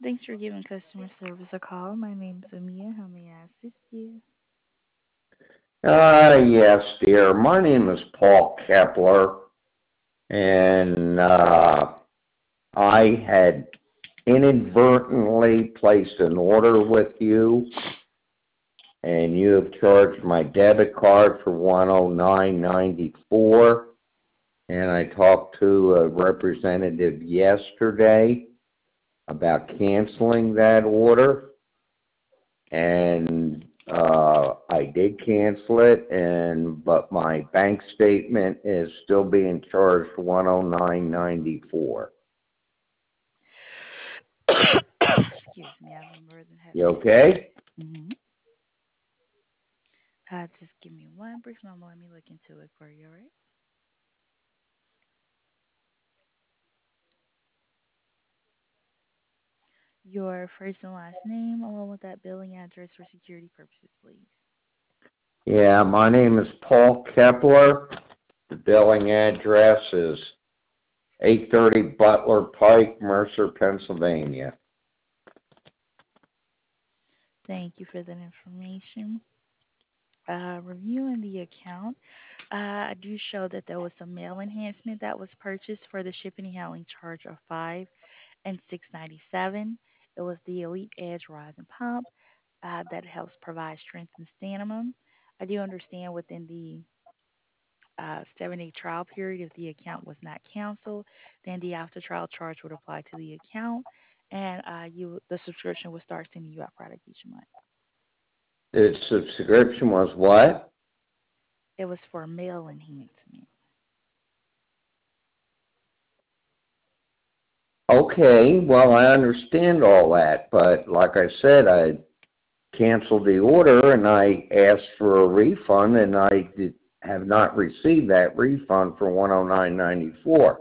Thanks for giving customer service a call. My name is Amia. How may I assist you? Yes, dear. My name is Paul Kepler, and I had inadvertently placed an order with you, and you have charged my debit card for 109.94. And I talked to a representative yesterday about canceling that order, and I did cancel it, but my bank statement is still being charged 109.94. Excuse me, I'm more than happy You to help. okay? Mm-hmm. Just give me one brief moment. Let me look into it for you, all right? Your first and last name, along with that billing address for security purposes, please. Yeah, my name is Paul Kepler. The billing address is 830 Butler Pike, Mercer, Pennsylvania. Thank you for that information. Reviewing the account, I do show that there was a mail enhancement that was purchased for the shipping and handling charge of $5 and $6.97. It was the Elite Edge Rising Pump that helps provide strength and stamina. I do understand within the 7-day trial period, if the account was not canceled, then the after trial charge would apply to the account, and the subscription would start sending you out product each month. The subscription was what? It was for mail enhancement. Okay, well, I understand all that, but like I said, I canceled the order and I asked for a refund, and have not received that refund for 109.94.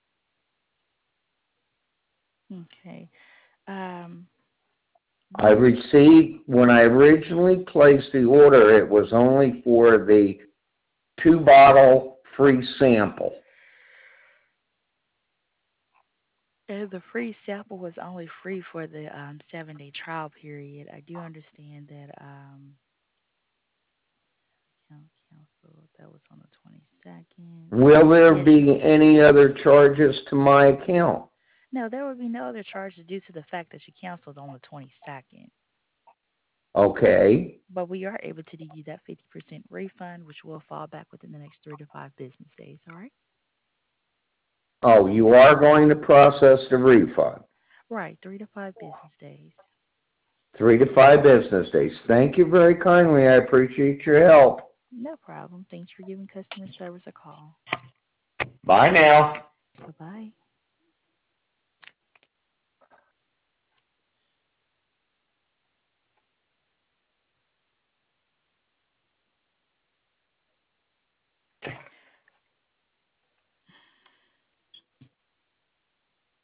Okay. Um, I what received, when I originally placed the order, it was only for the 2-bottle free sample. The free sample was only free for the 7-day trial period. I do understand that council that was on the 22nd. Will there Yes. be any other charges to my account? No, there would be no other charges due to the fact that you canceled on the 22nd. Okay. But we are able to do you that 50% refund, which will fall back within the next 3 to 5 business days. All right? Oh, you are going to process the refund. Right, 3 to 5 business days. 3 to 5 business days. Thank you very kindly. I appreciate your help. No problem. Thanks for giving customer service a call. Bye now. Bye bye.